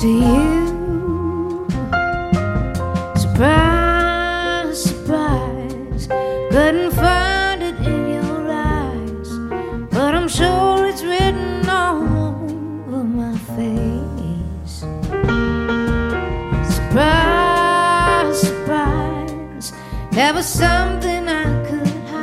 to you. Surprise, surprise, couldn't find it in your eyes, but I'm sure it's written all over my face. Surprise, surprise, there was something